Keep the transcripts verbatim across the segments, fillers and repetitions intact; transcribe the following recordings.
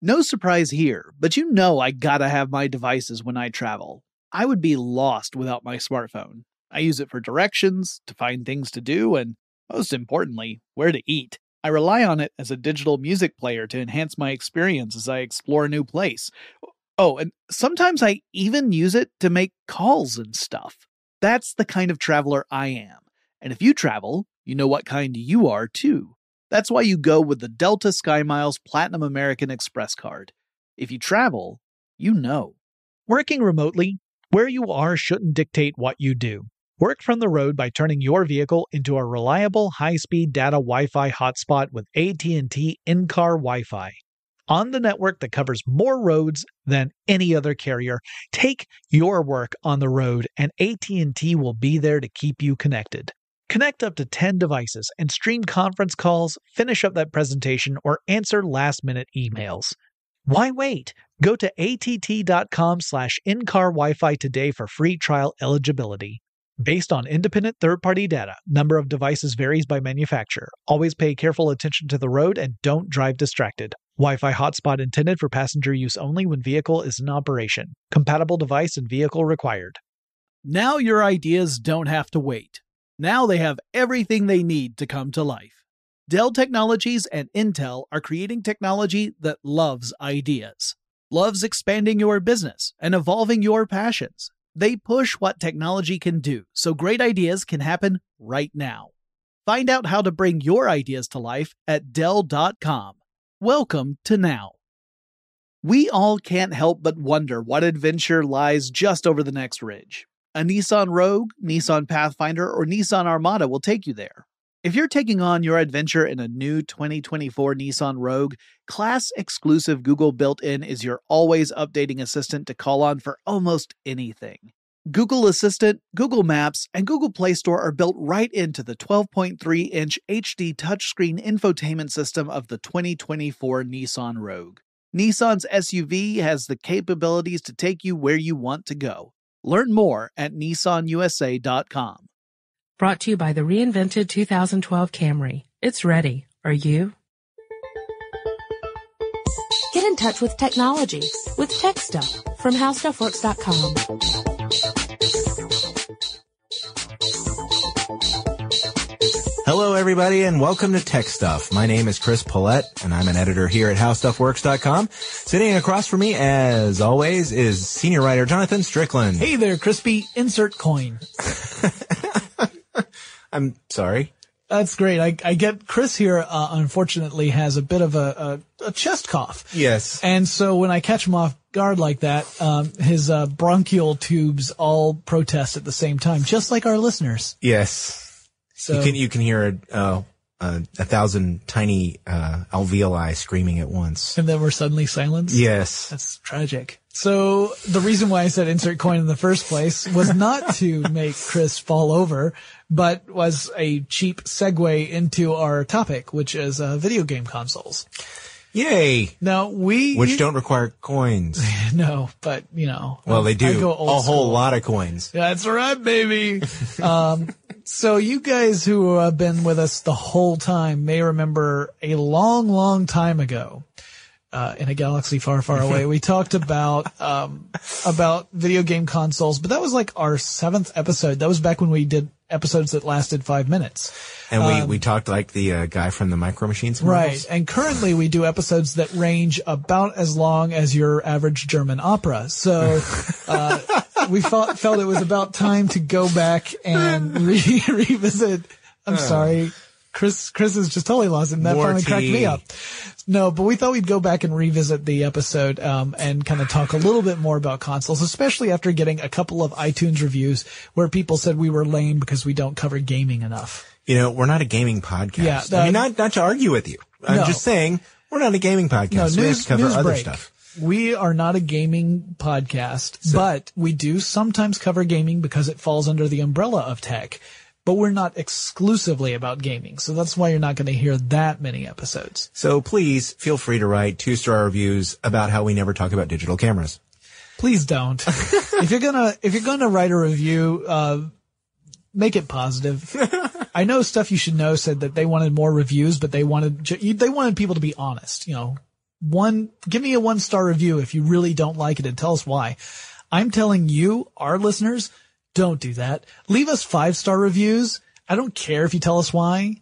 No surprise here, but you know I gotta have my devices when I travel. I would be lost without my smartphone. I use it for directions, to find things to do, and most importantly, where to eat. I rely on it as a digital music player to enhance my experience as I explore a new place. Oh, and sometimes I even use it to make calls and stuff. That's the kind of traveler I am. And if you travel, you know what kind you are too. That's why you go with the Delta SkyMiles Platinum American Express card. If you travel, you know. Working remotely, where you are shouldn't dictate what you do. Work from the road by turning your vehicle into a reliable high-speed data Wi-Fi hotspot with A T and T in-car Wi-Fi. On the network that covers more roads than any other carrier, take your work on the road and A T and T will be there to keep you connected. Connect up to ten devices and stream conference calls, finish up that presentation, or answer last-minute emails. Why wait? Go to att.com slash in-car Wi-Fi today for free trial eligibility. Based on independent third-party data, number of devices varies by manufacturer. Always pay careful attention to the road and don't drive distracted. Wi-Fi hotspot intended for passenger use only when vehicle is in operation. Compatible device and vehicle required. Now your ideas don't have to wait. Now they have everything they need to come to life. Dell Technologies and Intel are creating technology that loves ideas, loves expanding your business and evolving your passions. They push what technology can do, so great ideas can happen right now. Find out how to bring your ideas to life at Dell dot com. Welcome to now. We all can't help but wonder what adventure lies just over the next ridge. A Nissan Rogue, Nissan Pathfinder, or Nissan Armada will take you there. If you're taking on your adventure in a new twenty twenty-four Nissan Rogue, class-exclusive Google built-in is your always updating assistant to call on for almost anything. Google Assistant, Google Maps, and Google Play Store are built right into the twelve point three inch H D touchscreen infotainment system of the twenty twenty-four Nissan Rogue. Nissan's S U V has the capabilities to take you where you want to go. Learn more at Nissan U S A dot com. Brought to you by the reinvented two thousand twelve Camry. It's ready. Are you? Get in touch with technology with Tech Stuff from How Stuff Works dot com. Hello, everybody, and welcome to Tech Stuff. My name is Chris Paulette, and I'm an editor here at How Stuff Works dot com. Sitting across from me, as always, is senior writer Jonathan Strickland. Hey there, Crispy. Insert coin. I'm sorry. That's great. I, I get Chris here, uh, unfortunately, has a bit of a, a, a chest cough. Yes. And so when I catch him off guard like that, um, his uh, bronchial tubes all protest at the same time, just like our listeners. Yes. So you can you can hear a, uh, a, a thousand tiny uh, alveoli screaming at once. And then we're suddenly silenced? Yes. That's tragic. So the reason why I said insert coin in the first place was not to make Chris fall over, but was a cheap segue into our topic, which is uh, video game consoles. Yay! Now we Which don't require coins. No, but you know. Well, they do. I go a old whole school. lot of coins. That's right, baby. um, so you guys who have been with us the whole time may remember a long, long time ago, uh, in a galaxy far, far away, we talked about, um, about video game consoles, but that was like our seventh episode. That was back when we did episodes that lasted five minutes. And we, Um, we talked like the uh, guy from the Micro Machines Right. commercials. And currently we do episodes that range about as long as your average German opera. So, uh, we felt, felt it was about time to go back and re- revisit. I'm sorry. Chris, Chris is just totally lost it, and that More finally cracked tea. me up. No, but we thought we'd go back and revisit the episode, um, and kind of talk a little bit more about consoles, especially after getting a couple of iTunes reviews where people said we were lame because we don't cover gaming enough. You know, we're not a gaming podcast. Yeah, I mean, uh, not, not to argue with you. I'm No. just saying we're not a gaming podcast. No, we have news, to cover news other break. stuff. We are not a gaming podcast, So- but we do sometimes cover gaming because it falls under the umbrella of tech. But we're not exclusively about gaming, so that's why you're not going to hear that many episodes. So please feel free to write two-star reviews about how we never talk about digital cameras. Please don't. if you're gonna if you're gonna write a review, uh, make it positive. I know Stuff You Should Know said that they wanted more reviews, but they wanted ju- they wanted people to be honest. You know, one, give me a one star review if you really don't like it and tell us why. I'm telling you, our listeners, don't do that. Leave us five star reviews. I don't care if you tell us why.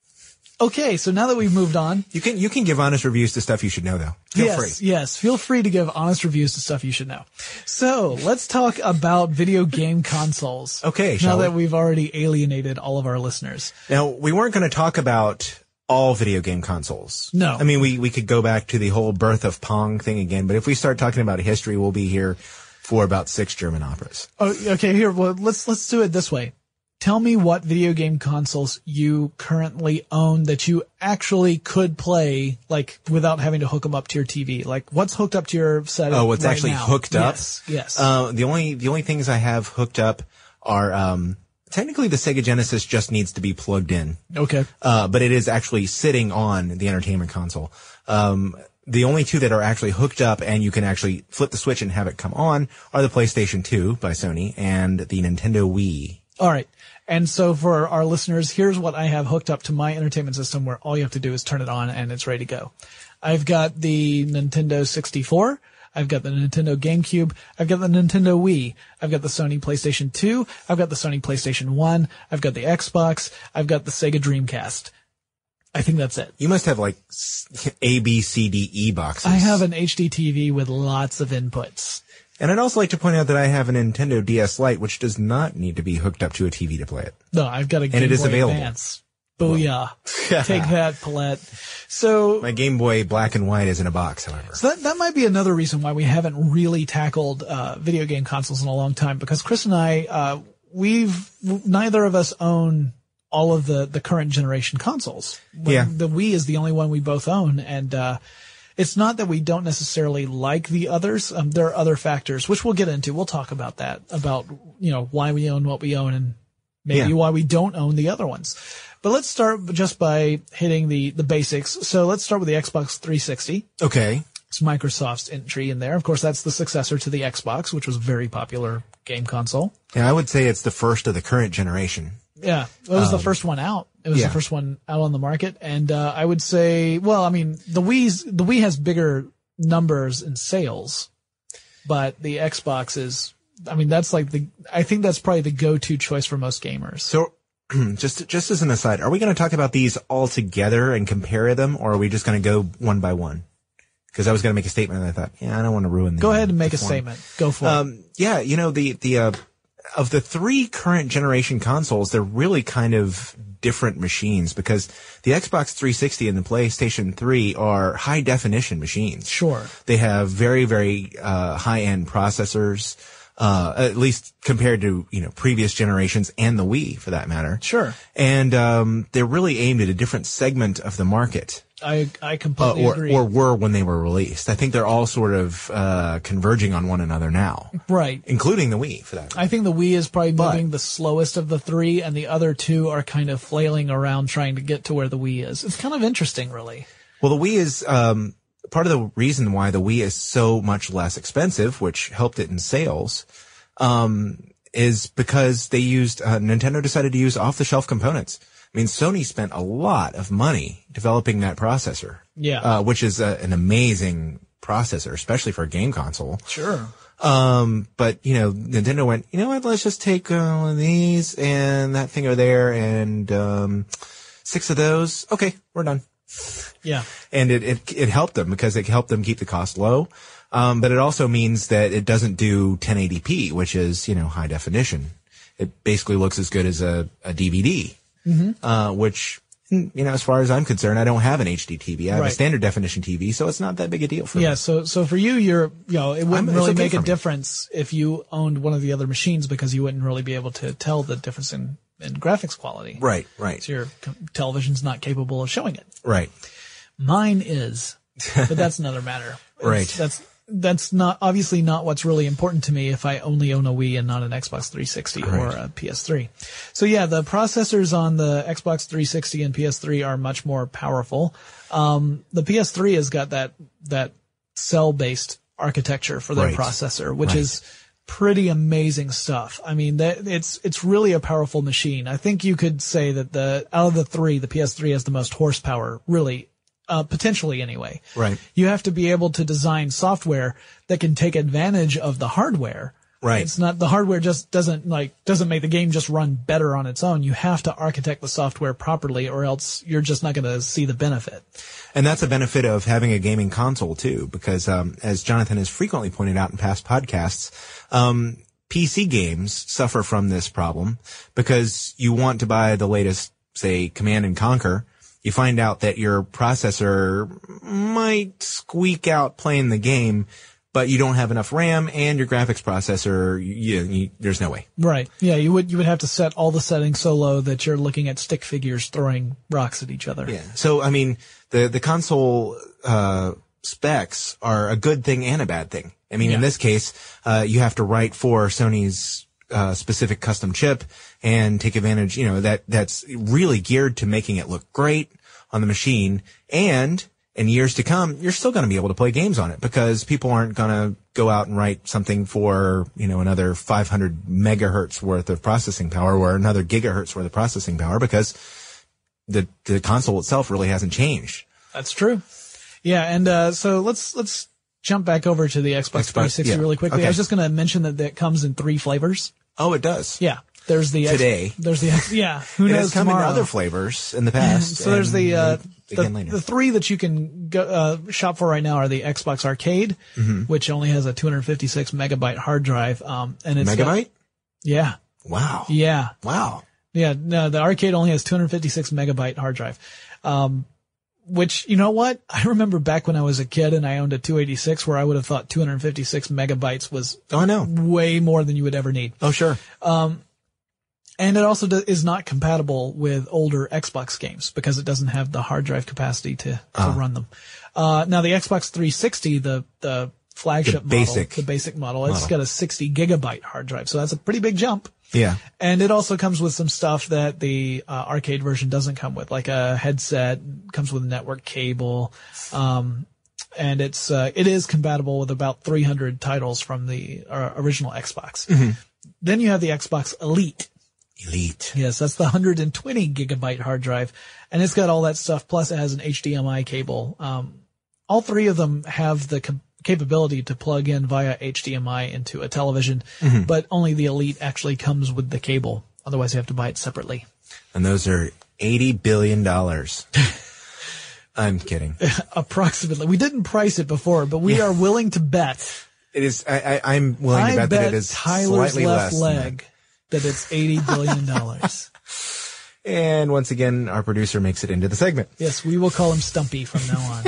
Okay, so now that we've moved on. You can, you can give honest reviews to stuff you should know, though. Feel yes, free. Yes, feel free to give honest reviews to stuff you should know. So, let's talk about video game consoles. Okay, Now shall that we? we've already alienated all of our listeners. Now, we weren't going to talk about all video game consoles. No. I mean, we, we could go back to the whole birth of Pong thing again, but if we start talking about history, we'll be here for about six German operas. Oh, okay, here, well, let's, let's do it this way. Tell me what video game consoles you currently own that you actually could play, like, without having to hook them up to your T V. Like, what's hooked up to your setup? Oh, what's right actually now? hooked up? Yes, yes. Uh, the only, the only things I have hooked up are, um, technically the Sega Genesis just needs to be plugged in. Okay. Uh, but it is actually sitting on the entertainment console. Um, the only two that are actually hooked up and you can actually flip the switch and have it come on are the PlayStation two by Sony and the Nintendo Wii. All right. And so for our listeners, here's what I have hooked up to my entertainment system where all you have to do is turn it on and it's ready to go. I've got the Nintendo sixty-four. I've got the Nintendo GameCube. I've got the Nintendo Wii. I've got the Sony PlayStation two. I've got the Sony PlayStation one. I've got the Xbox. I've got the Sega Dreamcast. I think that's it. You must have like A, B, C, D, E boxes. I have an H D T V with lots of inputs. And I'd also like to point out that I have a Nintendo D S Lite, which does not need to be hooked up to a T V to play it. No, I've got a Game And it is Boy available. Advance. Booyah. Take that, Paulette. So, My Game Boy Black and White is in a box, however. so that, that might be another reason why we haven't really tackled, uh, video game consoles in a long time, because Chris and I, uh, we've, neither of us own all of the, the current generation consoles. When Yeah. The Wii is the only one we both own, and, uh, it's not that we don't necessarily like the others. Um, there are other factors, which we'll get into. We'll talk about that, about, you know, why we own what we own and maybe Yeah. why we don't own the other ones. But let's start just by hitting the, the basics. So let's start with the Xbox three sixty. Okay. It's Microsoft's entry in there. Of course, that's the successor to the Xbox, which was a very popular game console. Yeah, I would say it's the first of the current generation. Yeah, it was the first one out. It was yeah. the first one out on the market, and uh, I would say, well, I mean, the Wii's the Wii has bigger numbers in sales, but the Xbox is, I mean, that's like the, I think that's probably the go-to choice for most gamers. So, just just as an aside, are we going to talk about these all together and compare them, or are we just going to go one by one? Because I was going to make a statement, and I thought, yeah, I don't want to ruin the Go ahead and make the a form. statement. Go for it. Um, yeah, you know, the, the, uh, of the three current generation consoles, they're really kind of different machines because the Xbox three sixty and the PlayStation three are high definition machines. Sure. They have very, very, uh, high end processors, uh, at least compared to, you know, previous generations and the Wii for that matter. Sure. And, um, they're really aimed at a different segment of the market. I I Uh, completely or, agree. or were when they were released. I think they're all sort of, uh, converging on one another now, right. including the Wii for that matter. I think the Wii is probably But- moving the slowest of the three, and the other two are kind of flailing around trying to get to where the Wii is. It's kind of interesting, really. Well, the Wii is, um, part of the reason why the Wii is so much less expensive, which helped it in sales, um, is because they used, uh, Nintendo decided to use off-the-shelf components. I mean, Sony spent a lot of money developing that processor. Yeah. Uh, which is a, an amazing processor, especially for a game console. Sure. Um, but, you know, Nintendo went, you know what, let's just take uh, one of these and that thing over there and, um, six of those. Okay, we're done. Yeah. And it, it, it helped them because it helped them keep the cost low. Um, but it also means that it doesn't do ten eighty p, which is, you know, high definition. It basically looks as good as a, a D V D, mm-hmm. uh, which, you know, as far as I'm concerned, I don't have an H D T V. I have Right. a standard definition T V, so it's not that big a deal for Yeah, me. so so for you, you're you know it wouldn't I'm- it's really okay make a for me. difference if you owned one of the other machines because you wouldn't really be able to tell the difference in, in graphics quality. Right, right, So your co- television's not capable of showing it. right. Mine is, but that's another matter. It's- Right. That's that's not obviously not what's really important to me if I only own a Wii and not an Xbox three sixty or Right. a P S three. So yeah, the processors on the Xbox three sixty and P S three are much more powerful. Um, the P S three has got that that cell-based architecture for their Right. processor, which Right. is pretty amazing stuff. I mean, that it's it's really a powerful machine. I think you could say that the out of the three, the P S three has the most horsepower, really, Uh, potentially anyway. Right. You have to be able to design software that can take advantage of the hardware. Right. It's not, the hardware just doesn't like, doesn't make the game just run better on its own. You have to architect the software properly or else you're just not going to see the benefit. And that's a benefit of having a gaming console too, because, um, as Jonathan has frequently pointed out in past podcasts, um, P C games suffer from this problem because you want to buy the latest, say, Command and Conquer. You find out that your processor might squeak out playing the game, but you don't have enough RAM and your graphics processor, you, you, there's no way. Right. Yeah, you would, you would have to set all the settings so low that you're looking at stick figures throwing rocks at each other. Yeah. So, I mean, the, the console, uh, specs are a good thing and a bad thing. I mean, yeah. in this case, uh, you have to write for Sony's uh, specific custom chip and take advantage, you know, that, that's really geared to making it look great on the machine. And in years to come, you're still going to be able to play games on it because people aren't going to go out and write something for, you know, another five hundred megahertz worth of processing power or another gigahertz worth of processing power because the, the console itself really hasn't changed. That's true. Yeah. And, uh, so let's, let's jump back over to the Xbox, Xbox three sixty yeah. really quickly. Okay. I was just going to mention that that comes in three flavors. Oh, it does. Yeah. There's the today. X, there's the yeah. Who it knows has come tomorrow? in other flavors in the past. so there's the uh, the, later. the three that you can go, uh, shop for right now are the Xbox Arcade, mm-hmm. which only has a two hundred fifty-six megabyte hard drive. Um, and it's megabyte. Got, yeah. Wow. Yeah. Wow. Yeah. No, the Arcade only has two hundred fifty-six megabyte hard drive. Um, which, you know what? I remember back when I was a kid and I owned a two eighty-six where I would have thought two hundred fifty-six megabytes was oh, I know. way more than you would ever need. Oh, sure. Um, and it also do, is not compatible with older Xbox games because it doesn't have the hard drive capacity to, to uh. run them. Uh, now the Xbox three sixty, the, the flagship the basic model, the basic model, model, it's got a sixty gigabyte hard drive. So that's a pretty big jump. Yeah. And it also comes with some stuff that the uh, arcade version doesn't come with, like a headset, comes with a network cable. Um, and it's, uh, it is compatible with about three hundred titles from the uh, original Xbox. Mm-hmm. Then you have the Xbox Elite. Elite. Yes, that's the one hundred twenty gigabyte hard drive. And it's got all that stuff. Plus it has an H D M I cable. Um, all three of them have the com- capability to plug in via H D M I into a television, mm-hmm. but only the Elite actually comes with the cable. Otherwise you have to buy it separately. And those are eighty billion dollars. I'm kidding. Approximately. We didn't price it before, but we yeah. are willing to bet. It is, I, I, I'm willing I to bet, bet that it is Tyler's slightly left less leg that. that it's eighty billion dollars. And once again, our producer makes it into the segment. Yes, we will call him Stumpy from now on.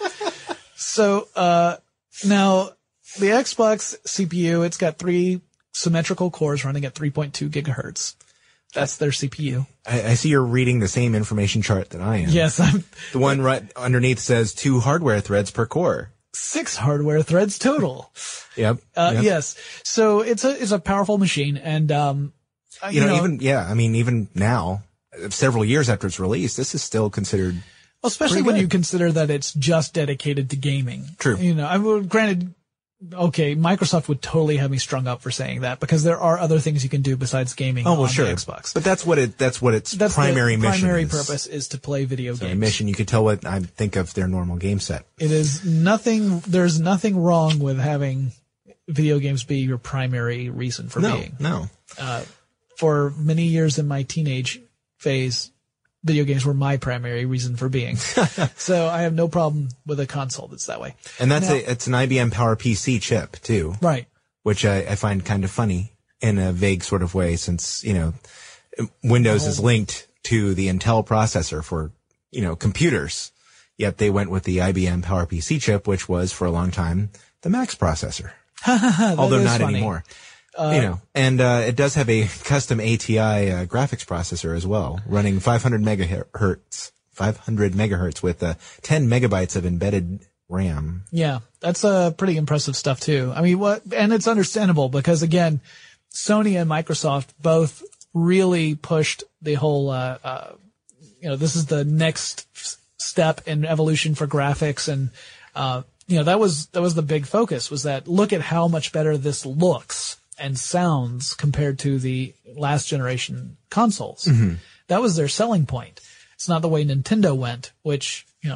So, uh, now the Xbox C P U, it's got three symmetrical cores running at three point two gigahertz. That's their C P U. I, I see you're reading the same information chart that I am. Yes, I'm. The one right underneath says two hardware threads per core. Six hardware threads total. Yep. Uh, yep. Yes. So it's a, it's a powerful machine. And, um, you, you know, know, even, yeah, I mean, even now, several years after its release, this is still considered. Well, especially when you consider that it's just dedicated to gaming. True. You know, I would, granted, okay, Microsoft would totally have me strung up for saying that because there are other things you can do besides gaming oh, well, on sure. the Xbox. But that's what it, that's what its that's primary the mission primary is. purpose is to play video so games. Mission, you could tell what I think of their normal game set. It is nothing, there's nothing wrong with having video games be your primary reason for no, being. No, uh, for many years in my teenage phase, video games were my primary reason for being. So I have no problem with a console that's that way. And that's now, a, it's an I B M PowerPC chip too. Right. Which I, I find kind of funny in a vague sort of way since, you know, Windows oh. is linked to the Intel processor for, you know, computers. Yet they went with the I B M PowerPC chip, which was for a long time the Max processor. Although not funny. anymore. Uh, you know, and, uh, it does have a custom A T I, uh, graphics processor as well, running five hundred megahertz, five hundred megahertz with, uh, ten megabytes of embedded RAM. Yeah, that's, uh, pretty impressive stuff too. I mean, what, and it's understandable because again, Sony and Microsoft both really pushed the whole, uh, uh, you know, this is the next step in evolution for graphics and, uh, you know, that was, that was the big focus was that look at how much better this looks and sounds compared to the last generation consoles. Mm-hmm. That was their selling point. It's not the way Nintendo went, which, you know,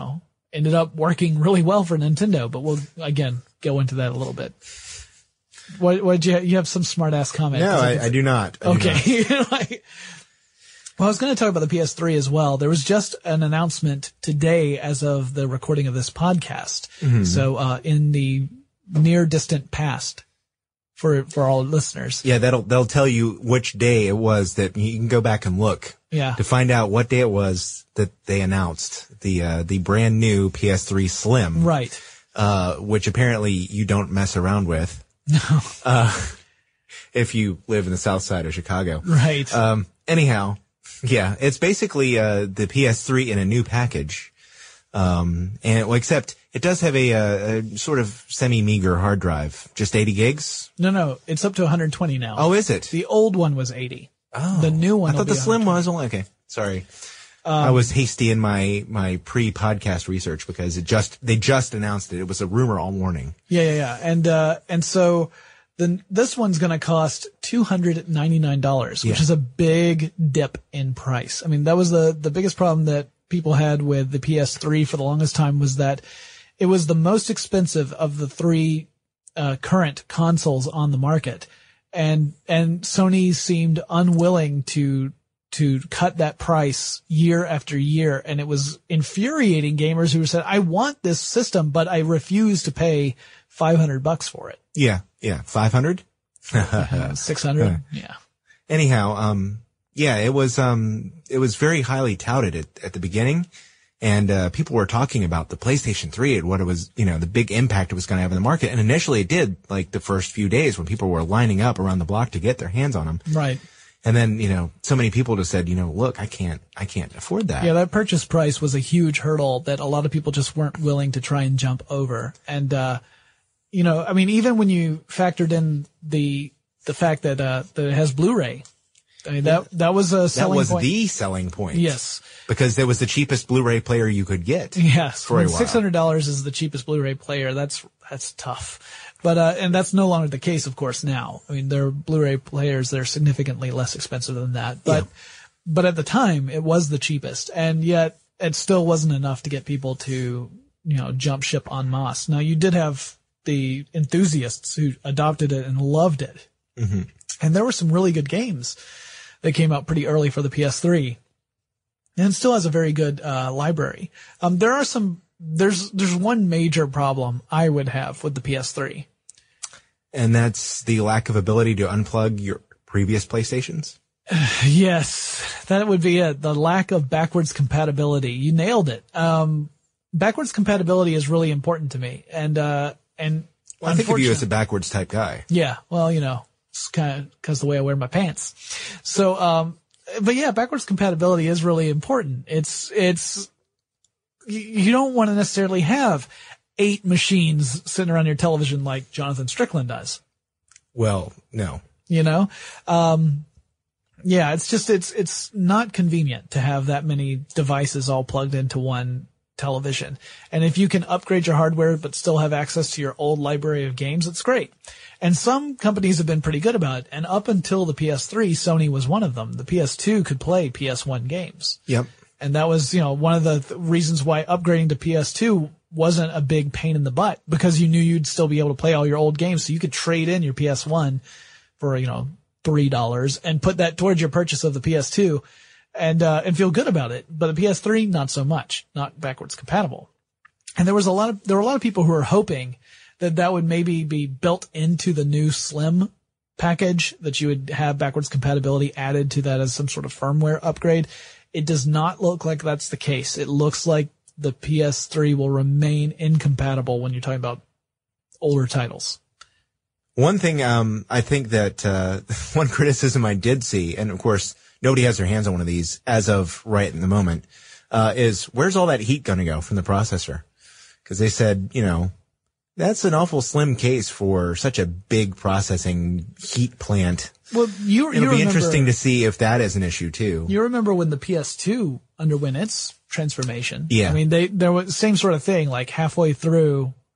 ended up working really well for Nintendo, but we'll, again, go into that a little bit. What, what did you have? You have some smart ass comment. No, I, I do not. I okay. do not. Like, well, I was going to talk about the P S three as well. There was just an announcement today as of the recording of this podcast. Mm-hmm. So, uh, in the near distant past for, for all listeners. Yeah, that'll, they'll tell you which day it was that you can go back and look. Yeah. To find out what day it was that they announced the, uh, the brand new P S three Slim. Right. Uh, which apparently you don't mess around with. No. Uh, if you live in the south side of Chicago. Right. Um, anyhow, yeah, it's basically, uh, the P S three in a new package. Um, and, well, except it does have a, a, a sort of semi-meager hard drive. Just eighty gigs? No, no, it's up to one hundred twenty now. Oh, is it? The old one was eighty. Oh. The new one I thought the Slim was only, okay. Sorry. Um, I was hasty in my, my pre-podcast research because it just, they just announced it. It was a rumor all morning. Yeah, yeah, yeah. And, uh, and so then this one's going to cost two hundred ninety-nine dollars, which yeah. is a big dip in price. I mean, that was the, the biggest problem that people had with the P S three for the longest time was that it was the most expensive of the three, uh, current consoles on the market. And, and Sony seemed unwilling to, to cut that price year after year. And it was infuriating gamers who said, I want this system, but I refuse to pay five hundred bucks for it. Yeah. Yeah. five hundred? six hundred. Yeah. Anyhow, um, yeah, it was, um, it was very highly touted at, at the beginning. And, uh, people were talking about the PlayStation three and what it was, you know, the big impact it was going to have in the market. And initially it did, like the first few days when people were lining up around the block to get their hands on them. Right. And then, you know, so many people just said, you know, look, I can't, I can't afford that. Yeah, that purchase price was a huge hurdle that a lot of people just weren't willing to try and jump over. And, uh, you know, I mean, even when you factored in the, the fact that, uh, that it has Blu-ray, I mean, that, that was a selling point. That was the selling point. Yes. Because that was the cheapest Blu-ray player you could get. Yes. For a while. six hundred dollars is the cheapest Blu-ray player. That's, that's tough. But, uh, and that's no longer the case, of course, now. I mean, there are Blu-ray players that are significantly less expensive than that. But, yeah. but at the time, it was the cheapest. And yet, it still wasn't enough to get people to, you know, jump ship en masse. Now, you did have the enthusiasts who adopted it and loved it. Mm-hmm. And there were some really good games that came out pretty early for the P S three. And it still has a very good, uh, library. Um, there are some, there's, there's one major problem I would have with the P S three. And that's the lack of ability to unplug your previous PlayStations? Yes, that would be it. The lack of backwards compatibility. You nailed it. Um, backwards compatibility is really important to me. And, uh, and well, I think of you as a backwards type guy. Yeah. Well, you know, it's kind of because the way I wear my pants. So, um, but yeah, backwards compatibility is really important. It's, it's, you, you don't want to necessarily have eight machines sitting around your television like Jonathan Strickland does. Well, no. You know? Um, yeah, it's just, it's, it's not convenient to have that many devices all plugged into one television. And if you can upgrade your hardware but still have access to your old library of games, it's great. And some companies have been pretty good about it. And up until the P S three, Sony was one of them. The P S two could play P S one games. Yep. And that was, you know, one of the th- reasons why upgrading to P S two wasn't a big pain in the butt, because you knew you'd still be able to play all your old games. So you could trade in your P S one for, you know, three dollars and put that towards your purchase of the P S two and, uh, and feel good about it. But the P S three, not so much, not backwards compatible. And there was a lot of, there were a lot of people who were hoping that that would maybe be built into the new Slim package, that you would have backwards compatibility added to that as some sort of firmware upgrade. It does not look like that's the case. It looks like the P S three will remain incompatible when you're talking about older titles. One thing, um, I think that, uh, one criticism I did see, and of course, nobody has their hands on one of these as of right in the moment, uh, is where's all that heat going to go from the processor? Because they said, you know, that's an awful slim case for such a big processing heat plant. Well, you, It'll you be remember, interesting to see if that is an issue too. You remember when the P S two underwent its transformation? Yeah. I mean, they, there was the same sort of thing, like halfway through,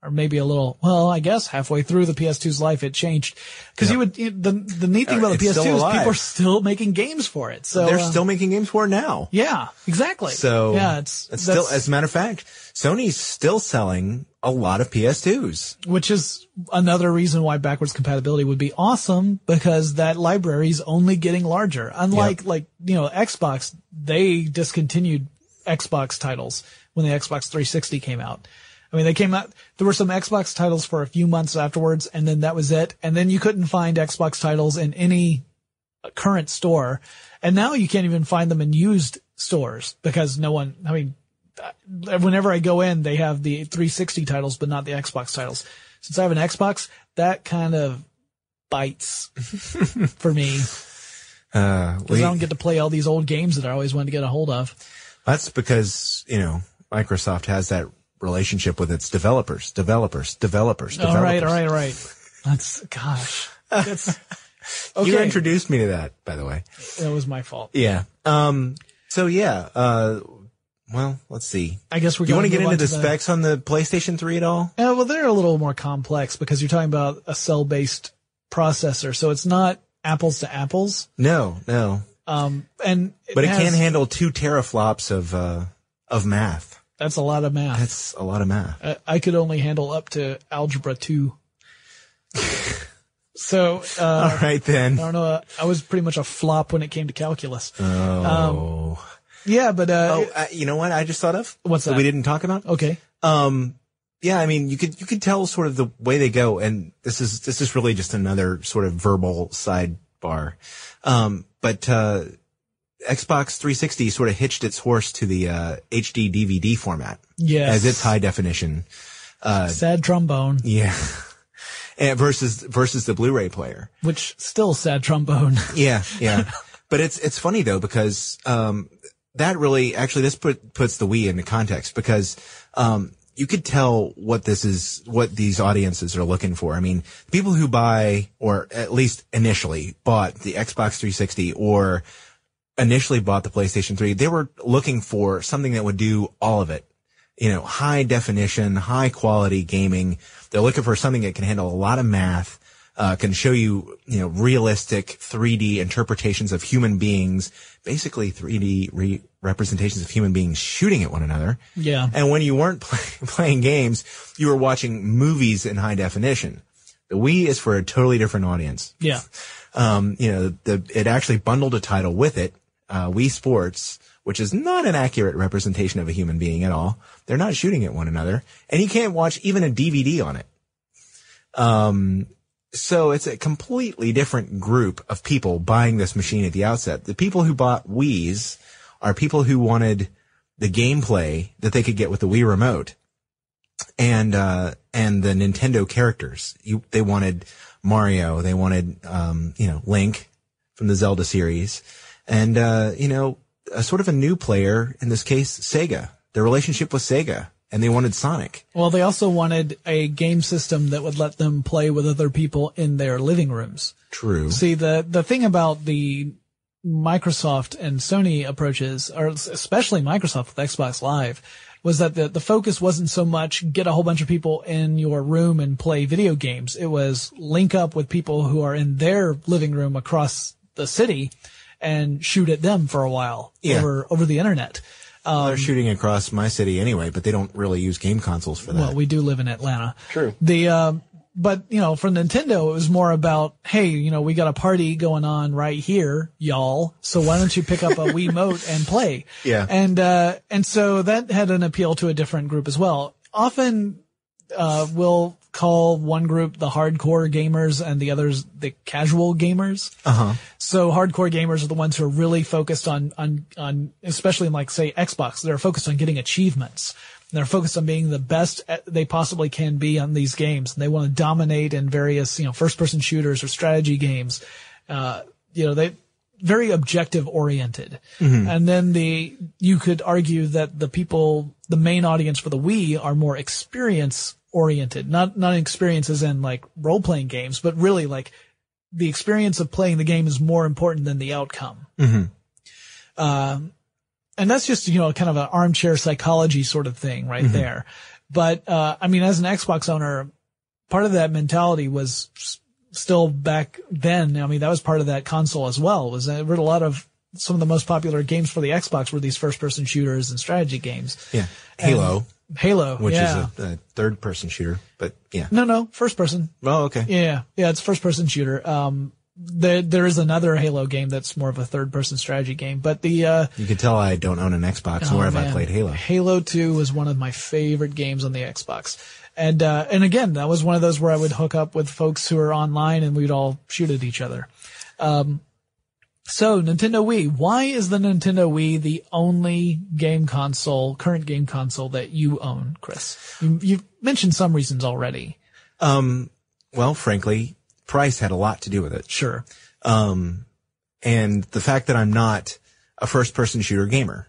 or maybe a little, well, I guess halfway through the P S two's life, it changed. Cause Yep. you would, you, the, the neat thing Uh, about the it's P S two still is alive. people are still making games for it. So They're uh, still making games for it now. yeah, exactly. So yeah, it's, it's that's- still, as a matter of fact, Sony's still selling a lot of P S twos. which is another reason why backwards compatibility would be awesome, because that library is only getting larger. Unlike Yep. like, you know, Xbox, they discontinued Xbox titles when the Xbox three sixty came out. I mean, they came out, there were some Xbox titles for a few months afterwards, and then that was it. And then you couldn't find Xbox titles in any current store. And now you can't even find them in used stores because no one, I mean, whenever I go in, they have the three sixty titles, but not the Xbox titles. Since I have an Xbox, that kind of bites for me Uh, because I don't get to play all these old games that I always wanted to get a hold of. That's because, you know, Microsoft has that relationship with its developers, developers, developers, developers. All right, all right, all right. That's, gosh, that's, okay. You introduced me to that, by the way. That was my fault. Yeah. Um, so yeah, uh, well, let's see. I guess we're Do you want going to get move into on the to specs on the PlayStation three at all? Yeah, well, they're a little more complex because you're talking about a cell-based processor, so it's not apples to apples. No, no. Um, and it But it has- can handle two teraflops of, uh, of math. That's a lot of math. That's a lot of math. I, I could only handle up to algebra two. So, uh, All right then. I don't know. Uh, I was pretty much a flop when it came to calculus. Oh. Yeah, but, uh, oh, uh, you know what I just thought of? What's that? we didn't talk about? okay. Um, yeah, I mean, you could, you could tell sort of the way they go. And this is, this is really just another sort of verbal sidebar. Um, but, uh, Xbox three sixty sort of hitched its horse to the, uh, H D D V D format Yes. as its high definition. Sad trombone, Yeah. And versus, versus the Blu-ray player. which still sad trombone. Yeah, yeah. But it's, it's funny though, because, um, that really, actually this put, puts the Wii into context because, um, you could tell what this is, what these audiences are looking for. I mean, people who buy, or at least initially bought the Xbox three sixty or initially bought the PlayStation three, they were looking for something that would do all of it. You know, high definition, high quality gaming. They're looking for something that can handle a lot of math, uh, can show you, you know, realistic three D interpretations of human beings, basically three D re- representations of human beings shooting at one another. Yeah. And when you weren't play- playing games, you were watching movies in high definition. The Wii is for a totally different audience. Yeah. Um, you know, the, it actually bundled a title with it, uh, Wii Sports, which is not an accurate representation of a human being at all. They're not shooting at one another, and you can't watch even a D V D on it. Um, so it's a completely different group of people buying this machine at the outset. The people who bought Wiis are people who wanted the gameplay that they could get with the Wii remote and, uh, and the Nintendo characters. You, they wanted Mario. They wanted, um, you know, Link from the Zelda series and, uh, you know, a sort of a new player, in this case, Sega, their relationship with Sega, and they wanted Sonic. Well, they also wanted a game system that would let them play with other people in their living rooms. True. See, the, the thing about the Microsoft and Sony approaches, or especially Microsoft with Xbox Live, was that the, the focus wasn't so much get a whole bunch of people in your room and play video games. It was link up with people who are in their living room across the city and shoot at them for a while Yeah. over, over the internet. Well, they're shooting across my city anyway, but they don't really use game consoles for that. Well, we do live in Atlanta. True. The, uh, but, you know, for Nintendo, it was more about, hey, you know, we got a party going on right here, y'all. So why don't you pick up a Wiimote and play? Yeah. And, uh, and so that had an appeal to a different group as well. Often, uh, we'll call one group the hardcore gamers and the others the casual gamers. Uh-huh. So hardcore gamers are the ones who are really focused on, on, on, especially in like, say, Xbox, they're focused on getting achievements. They're focused on being the best they possibly can be on these games. And they want to dominate in various, you know, first person shooters or strategy games. Uh, you know, they, very objective oriented. Mm-hmm. And then the, you could argue that the people, the main audience for the Wii are more experience oriented, not, not experiences in like role playing games, but really like the experience of playing the game is more important than the outcome. Mm-hmm. Um, and that's just, you know, kind of an armchair psychology sort of thing right mm-hmm. there. But, uh, I mean, as an Xbox owner, part of that mentality was s- still back then. I mean, that was part of that console as well, was that a lot of some of the most popular games for the Xbox were these first person shooters and strategy games. Yeah. Halo. And Halo. Which yeah. is a, a third person shooter, but yeah. No, no, first person. Oh, okay. Yeah. Yeah. It's first person shooter. Um, there, there is another Halo game that's more of a third person strategy game, but the, uh, You can tell I don't own an Xbox, oh, nor have man. I played Halo. Halo two was one of my favorite games on the Xbox. And, uh, and again, that was one of those where I would hook up with folks who are online and we'd all shoot at each other. Um, so Nintendo Wii, why is the Nintendo Wii the only game console, current game console that you own, Chris? You, you've mentioned some reasons already. Um, well, frankly, price had a lot to do with it. Sure. Um, and the fact that I'm not a first person shooter gamer.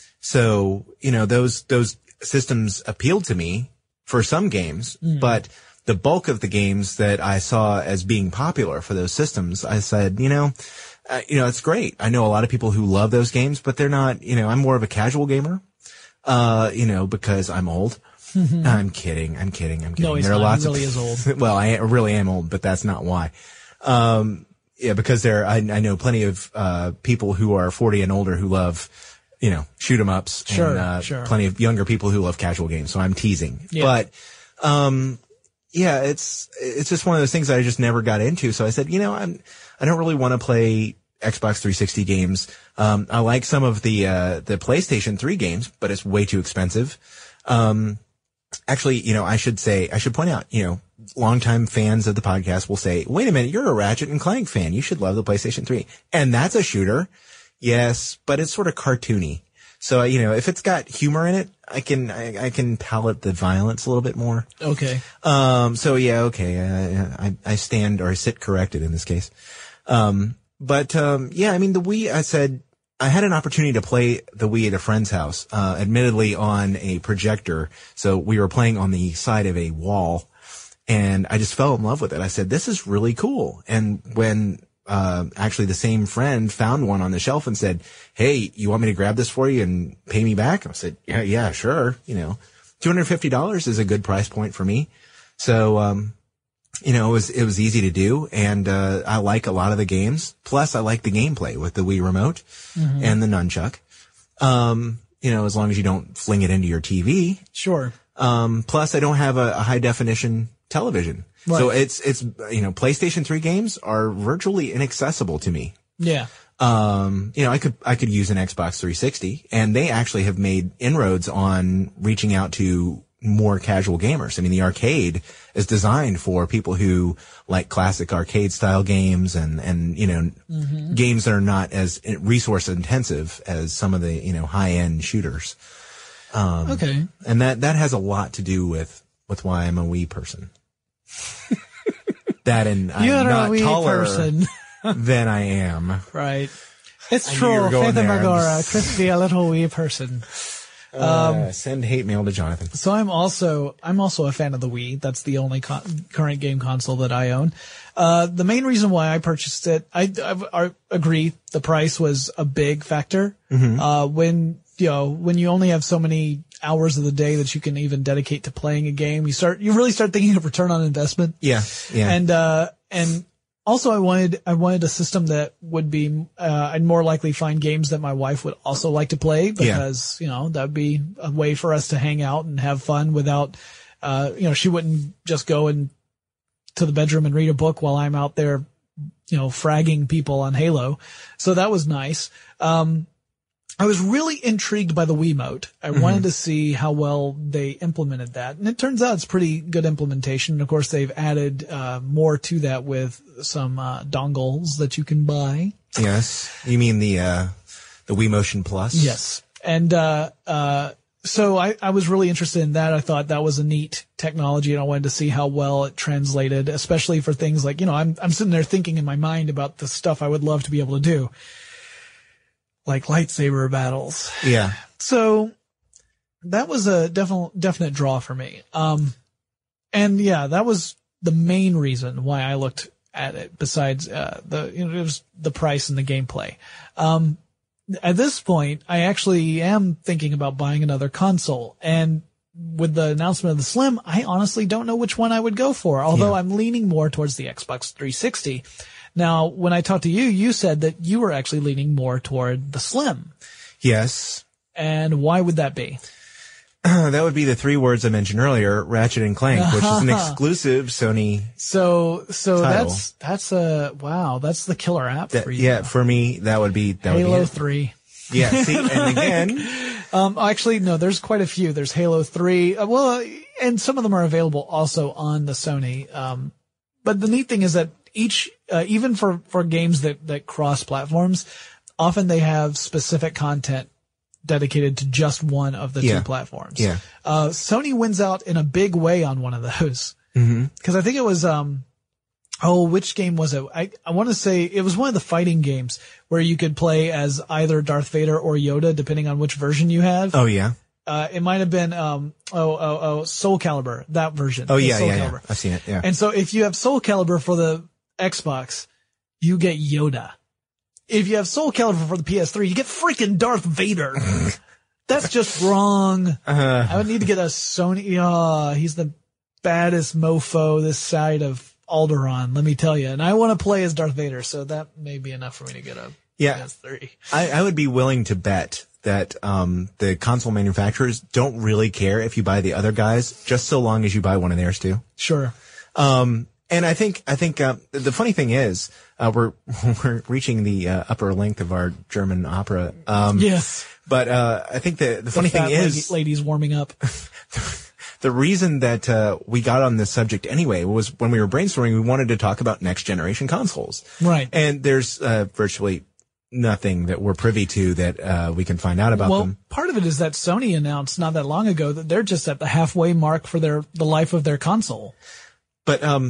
So, you know, those, those systems appealed to me for some games, mm. but the bulk of the games that I saw as being popular for those systems, I said, you know, uh, you know, it's great. I know a lot of people who love those games, but they're not, you know, I'm more of a casual gamer, uh, you know, because I'm old. Mm-hmm. I'm kidding. I'm kidding. I'm kidding. No, he's there are not. lots he really of, is old. Well, I really am old, but that's not why. Um, yeah, because there, I, I know plenty of, uh, people who are forty and older who love, you know, shoot 'em ups. Sure, and, uh, sure. Plenty of younger people who love casual games. So I'm teasing. Yeah. But, um, yeah, it's, it's just one of those things that I just never got into. So I said, you know, I'm, I don't really want to play Xbox three sixty games. Um, I like some of the, uh, the PlayStation three games, but it's way too expensive. Um, actually, you know, I should say, I should point out, you know, longtime fans of the podcast will say, wait a minute, you're a Ratchet and Clank fan. You should love the PlayStation three. And that's a shooter. Yes, but it's sort of cartoony. So, you know, if it's got humor in it, I can, I, I can palate the violence a little bit more. Okay. Um, so yeah, okay. Uh, I, I stand or I sit corrected in this case. Um, but, um, yeah, I mean, the Wii, I said, I had an opportunity to play the Wii at a friend's house, uh, admittedly on a projector. So we were playing on the side of a wall and I just fell in love with it. I said, this is really cool. And when, uh, actually the same friend found one on the shelf and said, hey, you want me to grab this for you and pay me back? I said, yeah, yeah, sure. You know, two hundred fifty dollars is a good price point for me. So, um, you know, it was, it was easy to do. And, uh, I like a lot of the games. Plus I like the gameplay with the Wii remote mm-hmm. and the nunchuck. Um, you know, as long as you don't fling it into your T V. Sure. Um, plus I don't have a, a high definition television. Right. So it's, it's, you know, PlayStation three games are virtually inaccessible to me. Yeah. Um, you know, I could, I could use an Xbox three sixty and they actually have made inroads on reaching out to more casual gamers. I mean, the arcade is designed for people who like classic arcade style games and, and, you know, mm-hmm. games that are not as resource intensive as some of the, you know, high end shooters. Um, okay. And that, that has a lot to do with, with why I'm a Wii person. That and I'm You're not a Wii taller person. than I am. Right. It's I knew you true. were going Faith there. Magora, just- Chris be a little wee person. Uh, send hate mail to Jonathan. So I'm also, I'm also a fan of the Wii. That's the only con- current game console that I own. Uh, the main reason why I purchased it, I, I, I agree, the price was a big factor. Mm-hmm. Uh, when, you know, when you only have so many hours of the day that you can even dedicate to playing a game, you start, you really start thinking of return on investment. Yeah. Yeah. And, uh, and also I wanted, I wanted a system that would be, uh, I'd more likely find games that my wife would also like to play because, yeah. you know, that'd be a way for us to hang out and have fun without, uh, you know, she wouldn't just go and to the bedroom and read a book while I'm out there, you know, fragging people on Halo. So that was nice. Um, I was really intrigued by the Wiimote. I mm-hmm. wanted to see how well they implemented that. And it turns out it's pretty good implementation. And of course, they've added uh more to that with some uh dongles that you can buy. Yes. You mean the uh the Wii Motion Plus? Yes. And uh uh so I, I was really interested in that. I thought that was a neat technology and I wanted to see how well it translated, especially for things like, you know, I'm I'm sitting there thinking in my mind about the stuff I would love to be able to do. Like lightsaber battles. Yeah. So that was a definite, definite draw for me. Um, and yeah, that was the main reason why I looked at it besides, uh, the, you know, it was the price and the gameplay. Um, at this point, I actually am thinking about buying another console. And with the announcement of the Slim, I honestly don't know which one I would go for, although Yeah. I'm leaning more towards the Xbox three sixty. Now, when I talked to you, you said that you were actually leaning more toward the Slim. Yes. And why would that be? That would be the three words I mentioned earlier, Ratchet and Clank, which is an exclusive Sony. So, so Title. that's, that's a, wow, that's the killer app That, for you. yeah, for me, that would be, that Halo would be it. three. Yeah, see, and again, Um, actually, no, there's quite a few. There's Halo three. Uh, well, and some of them are available also on the Sony. Um, but the neat thing is that each, uh, even for, for games that, that cross platforms, often they have specific content dedicated to just one of the Yeah. two platforms. Yeah. Uh, Sony wins out in a big way on one of those. hmm Cause I think it was, um, oh, which game was it? I, I want to say it was one of the fighting games where you could play as either Darth Vader or Yoda, depending on which version you have. Oh, yeah. Uh, it might have been, um, oh, oh, oh, Soul Calibur, that version. Oh, The yeah, Soul yeah, yeah. Calibur. I've seen it, yeah. And so if you have Soul Calibur for the Xbox, you get Yoda. If you have Soul Calibur for the P S three, you get freaking Darth Vader. That's just wrong. Uh, I would need to get a Sony. Oh, he's the baddest mofo this side of Alderaan, let me tell you. And I want to play as Darth Vader, so that may be enough for me to get a yeah, P S three. I, I would be willing to bet that um, the console manufacturers don't really care if you buy the other guys, just so long as you buy one of theirs too. Sure. Um, and I think I think uh, the funny thing is uh, we're we're reaching the uh, upper length of our German opera. Um, Yes. But uh, I think the the funny The fat thing is lady, ladies warming up. the reason that uh, we got on this subject anyway was when we were brainstorming, we wanted to talk about next generation consoles. Right. And there's uh, virtually nothing that we're privy to that uh, we can find out about Well, them. part of it is that Sony announced not that long ago that they're just at the halfway mark for their the life of their console. But um,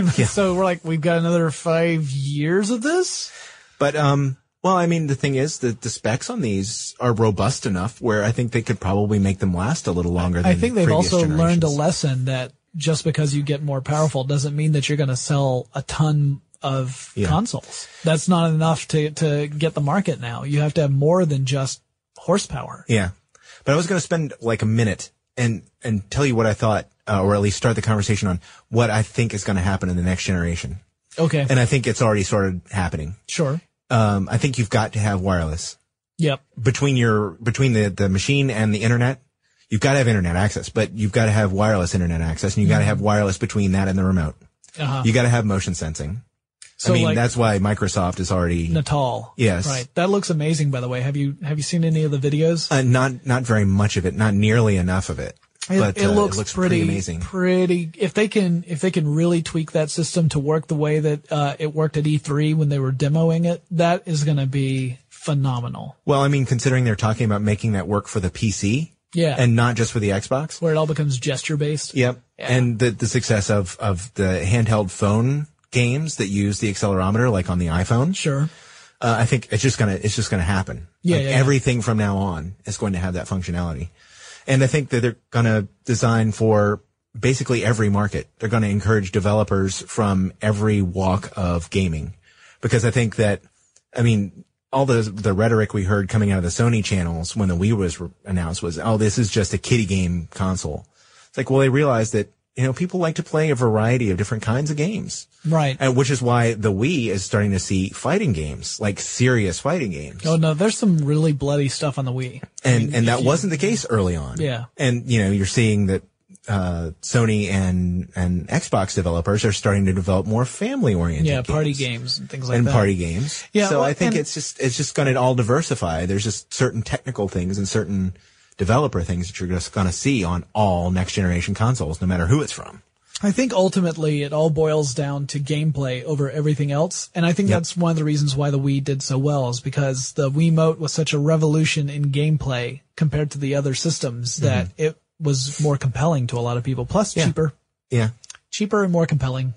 So we're like, we've got another five years of this? but um, well, I mean, the thing is that the specs on these are robust enough where I think they could probably make them last a little longer than I think they've previous also learned a generations. lesson that just because you get more powerful doesn't mean that you're going to sell a ton of Yeah. consoles. That's not enough to, to get the market now. You have to have more than just horsepower. Yeah. But I was going to spend like a minute and, and tell you what I thought, uh, or at least start the conversation on what I think is going to happen in the next generation. Okay. And I think it's already started happening. Sure. Um, I think you've got to have wireless Yep. between your, between the, the machine and the internet. You've got to have internet access, but you've got to have wireless internet access, and you've got to have wireless between that and the remote. Uh-huh. You got to have motion sensing. So I mean, like that's why Microsoft is already, Natal. yes. Right. That looks amazing, by the way. Have you, have you seen any of the videos? uh, not, not very much of it, not nearly enough of it. It, but it, uh, looks it looks pretty, pretty amazing. Pretty. If they can, if they can really tweak that system to work the way that uh, it worked at E three when they were demoing it, that is going to be phenomenal. Well, I mean, considering they're talking about making that work for the P C Yeah. and not just for the Xbox. Where it all becomes gesture based. Yep. Yeah. And the, the success of, of the handheld phone games that use the accelerometer, like on the iPhone. Sure. Uh, I think it's just gonna, it's just gonna happen. Yeah, Like yeah, yeah. everything from now on is going to have that functionality. And I think that they're gonna design for basically every market. They're gonna encourage developers from every walk of gaming. Because I think that, I mean, all the, the rhetoric we heard coming out of the Sony channels when the Wii was re- announced was, oh, this is just a kiddie game console. It's like, well, they realized that, you know, people like to play a variety of different kinds of games. Right. And which is why the Wii is starting to see fighting games, like serious fighting games. Oh no, there's some really bloody stuff on the Wii. and and that wasn't the case early on. Yeah. And you know, you're seeing that uh Sony and and Xbox developers are starting to develop more family oriented Yeah, party games and things like and that. party games. Yeah, So well, I think and- it's just it's just going to all diversify. There's just certain technical things and certain developer things that you're just going to see on all next generation consoles, no matter who it's from. I think ultimately it all boils down to gameplay over everything else. And I think Yep. that's one of the reasons why the Wii did so well, is because the Wiimote was such a revolution in gameplay compared to the other systems that it was more compelling to a lot of people. Plus Mm-hmm. Yeah. cheaper, Yeah. cheaper and more compelling.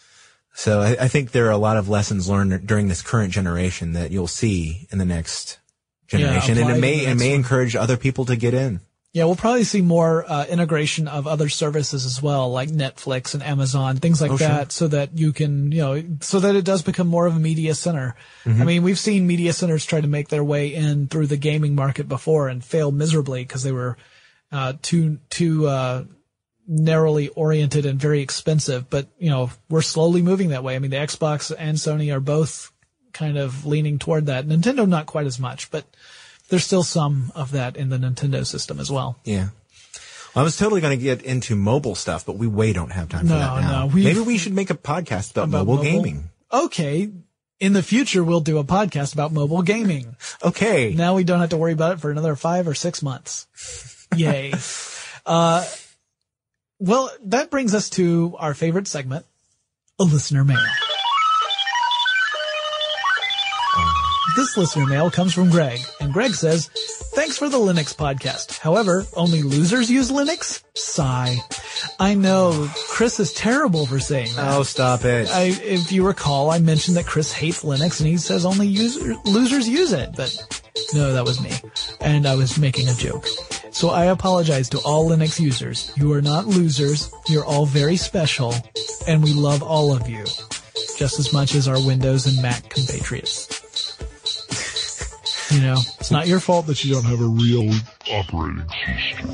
So I, I think there are a lot of lessons learned during this current generation that you'll see in the next generation, and applied it in may the it next may one. encourage other people to get in. Yeah, we'll probably see more uh, integration of other services as well, like Netflix and Amazon, things like Oh, sure. that, so that you can, you know, so that it does become more of a media center. Mm-hmm. I mean, we've seen media centers try to make their way in through the gaming market before and fail miserably because they were uh, too too uh, narrowly oriented and very expensive. But you know, we're slowly moving that way. I mean, the Xbox and Sony are both kind of leaning toward that. Nintendo not quite as much, but there's still some of that in the Nintendo system as well. Yeah. Well, I was totally going to get into mobile stuff, but we way don't have time no, for that now. No, Maybe we should make a podcast about, about mobile, mobile gaming. Okay. In the future, we'll do a podcast about mobile gaming. Okay. Now we don't have to worry about it for another five or six months. Yay. Uh, well, that brings us to our favorite segment, a listener mail. This listener mail comes from Greg, and Greg says, thanks for the Linux podcast. However, only losers use Linux? Sigh. I know, Chris is terrible for saying that. Oh, stop it. I, if you recall, I mentioned that Chris hates Linux, and he says only user, losers use it. But no, that was me, and I was making a joke. So I apologize to all Linux users. You are not losers. You're all very special, and we love all of you, just as much as our Windows and Mac compatriots. You know, it's not your fault that you don't have a real operating system.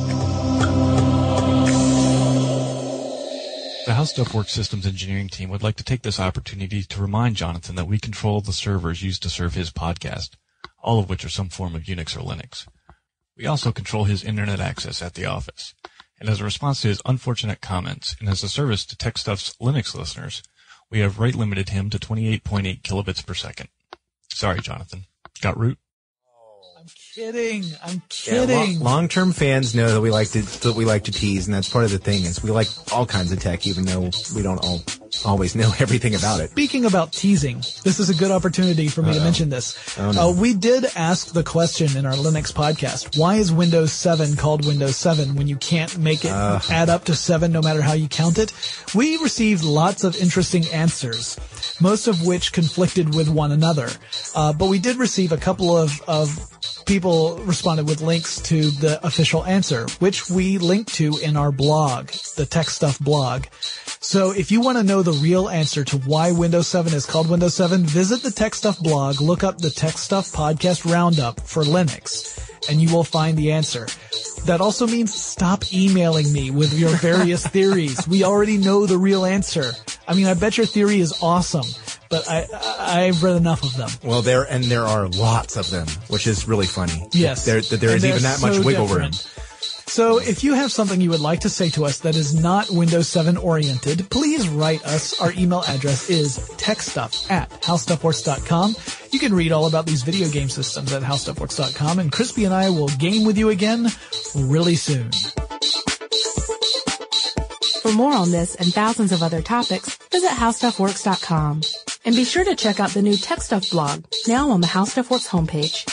The How Stuff Works Systems engineering team would like to take this opportunity to remind Jonathan that we control the servers used to serve his podcast, all of which are some form of Unix or Linux. We also control his internet access at the office. And as a response to his unfortunate comments, and as a service to TechStuff's Linux listeners, we have rate limited him to twenty-eight point eight kilobits per second. Sorry, Jonathan. Got root? I'm kidding. I'm kidding. Yeah, long, long-term fans know that we like to that we like to tease, and that's part of the thing is we like all kinds of tech, even though we don't all always know everything about it. Speaking about teasing, this is a good opportunity for me Uh-oh. to mention this. Oh, no. uh, we did ask the question in our Linux podcast, why is Windows seven called Windows seven when you can't make it uh. add up to seven no matter how you count it? We received lots of interesting answers, most of which conflicted with one another. Uh, but we did receive a couple of, of people responded with links to the official answer, which we link to in our blog, the Tech Stuff blog. So if you want to know the real answer to why Windows seven is called Windows seven, visit the Tech Stuff blog, look up the Tech Stuff podcast roundup for Linux, and you will find the answer. That also means stop emailing me with your various theories. We already know the real answer. I mean, I bet your theory is awesome, but I, I I've read enough of them. Well, there and there are lots of them, which is really funny. Yes, there there, there is even that so much wiggle different. room. So if you have something you would like to say to us that is not Windows seven oriented, please write us. Our email address is techstuff at howstuffworks dot com. You can read all about these video game systems at howstuffworks dot com, and Crispy and I will game with you again really soon. For more on this and thousands of other topics, visit howstuffworks dot com. And be sure to check out the new Tech Stuff blog, now on the HowStuffWorks homepage.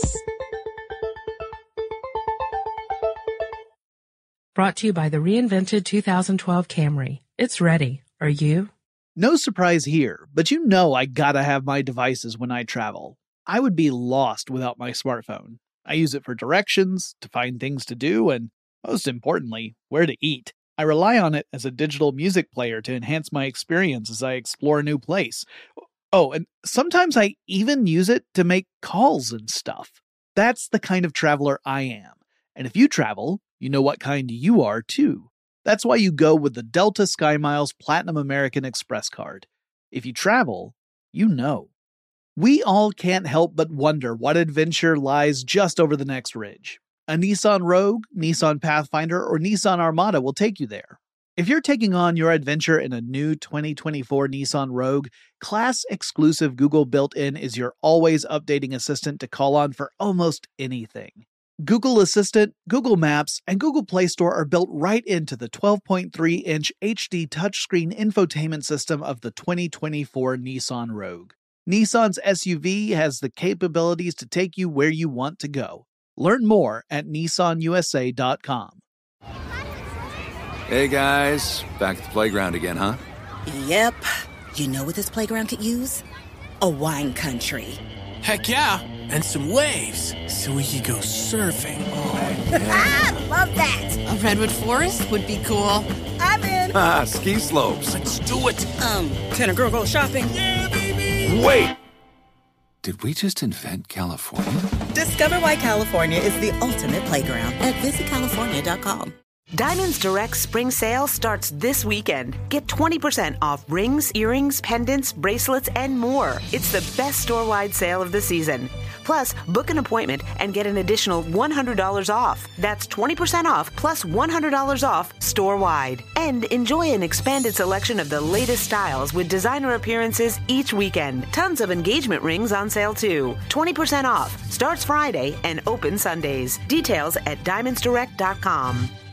Brought to you by the reinvented two thousand twelve Camry. It's ready. Are you? No surprise here, but you know I gotta have my devices when I travel. I would be lost without my smartphone. I use it for directions, to find things to do, and most importantly, where to eat. I rely on it as a digital music player to enhance my experience as I explore a new place. Oh, and sometimes I even use it to make calls and stuff. That's the kind of traveler I am. And if you travel, you know what kind you are, too. That's why you go with the Delta SkyMiles Platinum American Express card. If you travel, you know. We all can't help but wonder what adventure lies just over the next ridge. A Nissan Rogue, Nissan Pathfinder, or Nissan Armada will take you there. If you're taking on your adventure in a new twenty twenty-four Nissan Rogue, class-exclusive Google built-in is your always updating assistant to call on for almost anything. Google Assistant, Google Maps, and Google Play Store are built right into the twelve point three inch H D touchscreen infotainment system of the twenty twenty-four Nissan Rogue. Nissan's S U V has the capabilities to take you where you want to go. Learn more at nissan u s a dot com. Hey guys, back at the playground again, huh? Yep. You know what this playground could use? A wine country. Heck yeah, and some waves, so we could go surfing. Oh, yeah. Ah, love that. A redwood forest would be cool. I'm in. Ah, ski slopes. Let's do it. Um, can a girl go shopping? Yeah, baby. Wait! Did we just invent California? Discover why California is the ultimate playground at visit california dot com. Diamonds Direct Spring Sale starts this weekend. Get twenty percent off rings, earrings, pendants, bracelets, and more. It's the best store-wide sale of the season. Plus, book an appointment and get an additional one hundred dollars off. That's twenty percent off plus one hundred dollars off store-wide. And enjoy an expanded selection of the latest styles with designer appearances each weekend. Tons of engagement rings on sale too. twenty percent off. Starts Friday and open Sundays. Details at diamonds direct dot com.